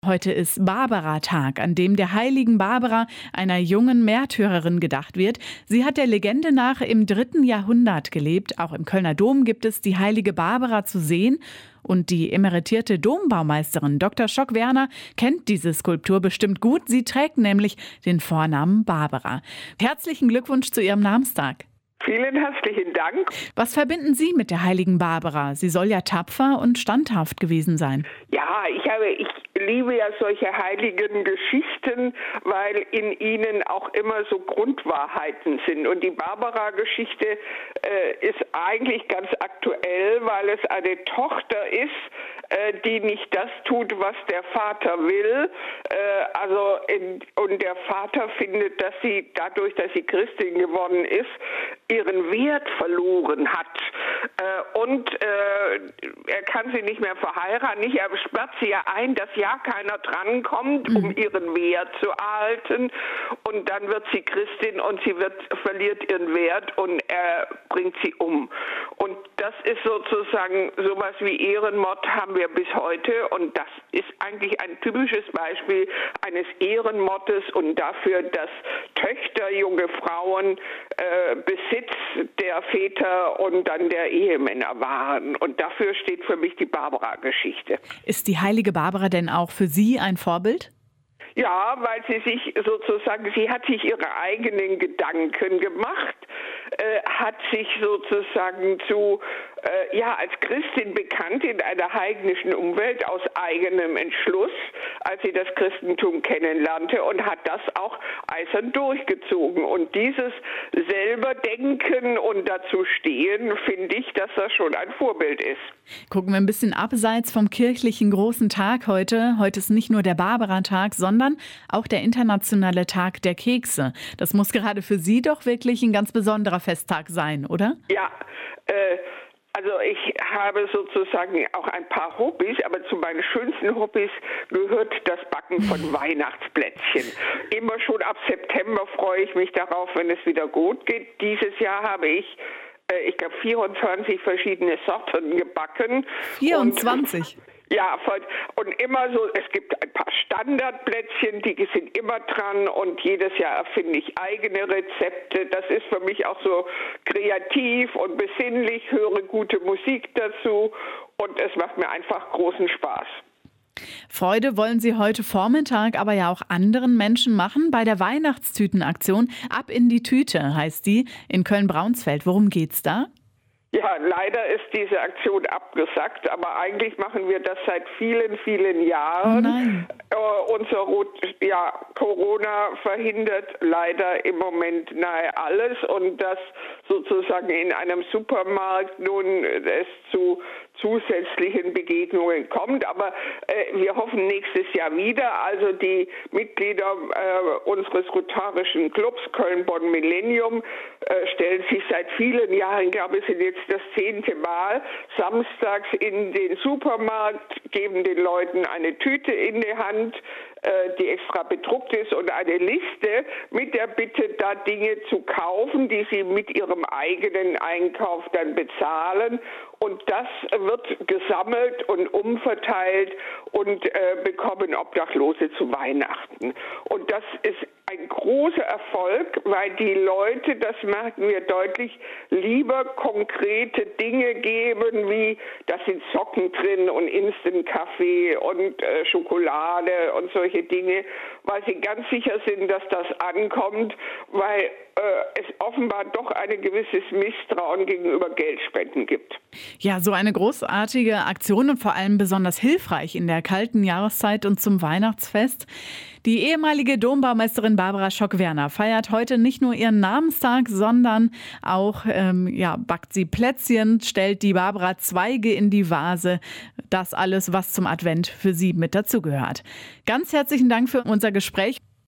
Heute ist Barbara-Tag, an dem der heiligen Barbara, einer jungen Märtyrerin, gedacht wird. Sie hat der Legende nach im 3. Jahrhundert gelebt. Auch im Kölner Dom gibt es die heilige Barbara zu sehen. Und die emeritierte Dombaumeisterin Dr. Schock-Werner kennt diese Skulptur bestimmt gut. Sie trägt nämlich den Vornamen Barbara. Herzlichen Glückwunsch zu ihrem Namenstag. Vielen herzlichen Dank. Was verbinden Sie mit der heiligen Barbara? Sie soll ja tapfer und standhaft gewesen sein. Ja, ich liebe ja solche heiligen Geschichten, weil in ihnen auch immer so Grundwahrheiten sind. Und die Barbara-Geschichte ist eigentlich ganz aktuell, weil es eine Tochter ist, die nicht das tut, was der Vater will. Und der Vater findet, dass sie dadurch, dass sie Christin geworden ist, ihren Wert verloren hat. Er kann sie nicht mehr verheiraten. Er sperrt sie ja ein, dass ja keiner drankommt, um ihren Wert zu erhalten. Und dann wird sie Christin und sie verliert ihren Wert und er bringt sie um. Und das ist sozusagen sowas wie Ehrenmord haben wir bis heute. Und das ist eigentlich ein typisches Beispiel eines Ehrenmordes und dafür, dass Töchter, junge Frauen Besitz der Väter und dann der Ehemänner waren. Und dafür steht für mich die Barbara-Geschichte. Ist die heilige Barbara denn auch für Sie ein Vorbild? Ja, weil sie hat sich ihre eigenen Gedanken gemacht, hat sich sozusagen als Christin bekannt in einer heidnischen Umwelt aus eigenem Entschluss, als sie das Christentum kennenlernte und hat das auch eisern durchgezogen. Und dieses selber Denken und dazu stehen, finde ich, dass das schon ein Vorbild ist. Gucken wir ein bisschen abseits vom kirchlichen großen Tag heute. Heute ist nicht nur der Barbara-Tag, sondern auch der internationale Tag der Kekse. Das muss gerade für Sie doch wirklich ein ganz besonderer Festtag sein, oder? Ja, also ich habe sozusagen auch ein paar Hobbys, aber zu meinen schönsten Hobbys gehört das Backen von Weihnachtsplätzchen. Immer schon ab September freue ich mich darauf, wenn es wieder gut geht. Dieses Jahr habe ich glaube 24 verschiedene Sorten gebacken. 24? Ja, und immer so, es gibt ein paar Standardplätzchen, die sind immer dran und jedes Jahr erfinde ich eigene Rezepte. Das ist für mich auch so kreativ und besinnlich, höre gute Musik dazu und es macht mir einfach großen Spaß. Freude wollen Sie heute Vormittag aber ja auch anderen Menschen machen. Bei der Weihnachtstütenaktion Ab in die Tüte heißt die in Köln-Braunsfeld. Worum geht's da? Ja, leider ist diese Aktion abgesagt, aber eigentlich machen wir das seit vielen, vielen Jahren. Oh nein. Corona verhindert leider im Moment nahe alles und dass sozusagen in einem Supermarkt nun es zu zusätzlichen Begegnungen kommt. Aber wir hoffen nächstes Jahr wieder. Also die Mitglieder unseres rotarischen Clubs Köln-Bonn Millennium stellen sich seit vielen Jahren, ich glaube, es sind jetzt das 10. Mal, samstags in den Supermarkt, geben den Leuten eine Tüte in die Hand, die extra bedruckt ist und eine Liste mit der Bitte, da Dinge zu kaufen, die sie mit ihrem eigenen Einkauf dann bezahlen. Und das wird gesammelt und umverteilt und bekommen Obdachlose zu Weihnachten. Und das ist ein großer Erfolg, weil die Leute, das merken wir deutlich, lieber konkrete Dinge geben, wie da sind Socken drin und Instant-Kaffee und Schokolade und solche Dinge, weil sie ganz sicher sind, dass das ankommt, weil es offenbar doch ein gewisses Misstrauen gegenüber Geldspenden gibt. Ja, so eine großartige Aktion und vor allem besonders hilfreich in der kalten Jahreszeit und zum Weihnachtsfest. Die ehemalige Dombaumeisterin Barbara Schock-Werner feiert heute nicht nur ihren Namenstag, sondern auch backt sie Plätzchen, stellt die Barbara Zweige in die Vase. Das alles, was zum Advent für sie mit dazugehört. Ganz herzlichen Dank für unser Gespräch.